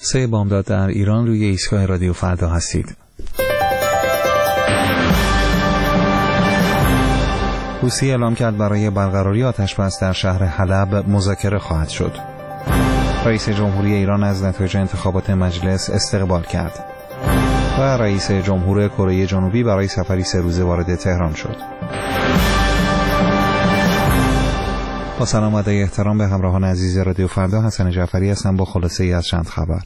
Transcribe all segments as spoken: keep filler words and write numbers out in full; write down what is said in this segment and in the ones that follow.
سه بامداد در ایران روی ایستگاه رادیو فردا هستید. روسیه اعلام کرد برای برقراری آتش‌بس در شهر حلب مذاکره خواهد شد. رئیس جمهوری ایران از نتایج انتخابات مجلس استقبال کرد و رئیس جمهور کره جنوبی برای سفری سه روزه وارد تهران شد. با سلام و احترام به همراهان عزیز رادیو فردا، حسن جعفری هستم با خلاصه ای از چند خبر.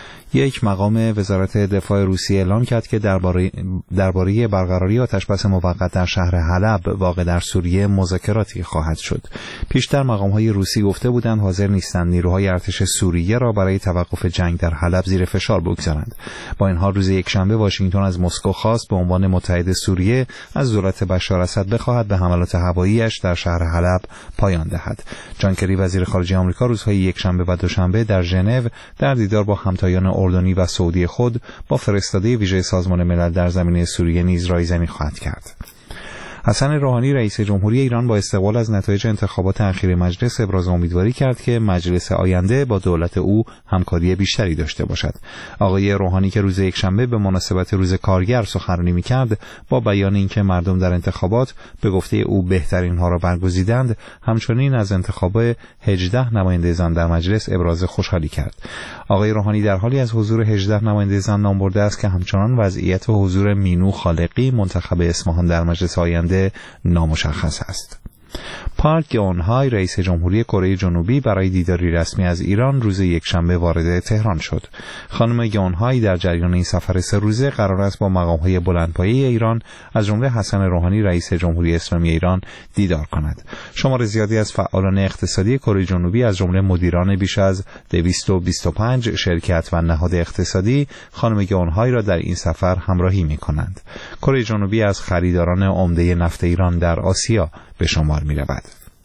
یک مقام وزارت دفاع روسیه اعلام کرد که درباره درباره برقراری آتش‌بس موقت در شهر حلب واقع در سوریه مذاکراتی خواهد شد. پیشتر مقام‌های روسی گفته بودند حاضر نیستند نیروهای ارتش سوریه را برای توقف جنگ در حلب زیر فشار بگذارند. با این حال روز یکشنبه واشنگتن از مسکو خواست به عنوان متحد سوریه از دولت بشار اسد بخواهد به حملات هوایی‌اش در شهر حلب پایان دهد. جان کری وزیر خارجه آمریکا روزهای یکشنبه و دوشنبه در ژنو در دیدار با همتایان اردنی و سعودی خود با فرستاده ویژه سازمان ملل در زمینه سوریه نیز رایزنی خواهد کرد. حسن روحانی رئیس جمهوری ایران با استقبال از نتایج انتخابات اخیر مجلس ابراز امیدواری کرد که مجلس آینده با دولت او همکاری بیشتری داشته باشد. آقای روحانی که روز یکشنبه به مناسبت روز کارگر سخنرانی می‌کرد، با بیان اینکه مردم در انتخابات به گفته او بهترین ها را برگزیدند، همچنین از انتخاب هجده نماینده زن در مجلس ابراز خوشحالی کرد. آقای روحانی در حالی از حضور هجده نماینده زن نام برده است که همچنان وضعیت حضور مینو خالقی منتخب اصفهان در مجلس آینده نامشخص است. پارک گئونهای رئیس جمهوری کره جنوبی برای دیداری رسمی از ایران روز یکشنبه وارد تهران شد. خانم گئونهای در جریان این سفر سه روزه قرار است با مقام‌های بلندپایه ایران از جمله حسن روحانی رئیس جمهوری اسلامی ایران دیدار کند. شمار زیادی از فعالان اقتصادی کره جنوبی از جمله مدیران بیش از دویست و بیست و پنج شرکت و نهاد اقتصادی خانم گئونهای را در این سفر همراهی می‌کنند. کره جنوبی از خریداران عمده نفت ایران در آسیا به شمار می‌رود.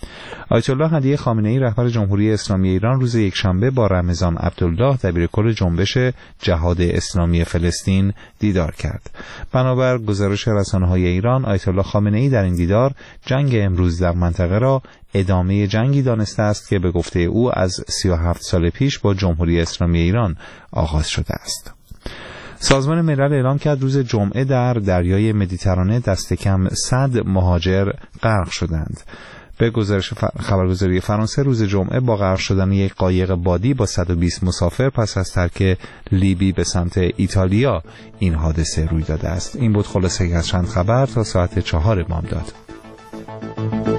آیت الله هدیه خامنه‌ای رهبر جمهوری اسلامی ایران روز یکشنبه با رمضان عبدالله دبیرکل جنبش جهاد اسلامی فلسطین دیدار کرد. بنابر گزارش رسانه‌های ایران، آیت الله خامنه‌ای در این دیدار جنگ امروز در منطقه را ادامه جنگی دانسته است که به گفته او از سی و هفت سال پیش با جمهوری اسلامی ایران آغاز شده است. سازمان ملل اعلام کرد روز جمعه در دریای مدیترانه دست کم صد مهاجر غرق شدند. به گزارش خبرگزاری فرانسه روز جمعه با غرق شدن یک قایق بادی با صد و بیست مسافر پس از ترک لیبی به سمت ایتالیا این حادثه روی داده است. این بود خلاصه از چند خبر تا ساعت چهار بامداد.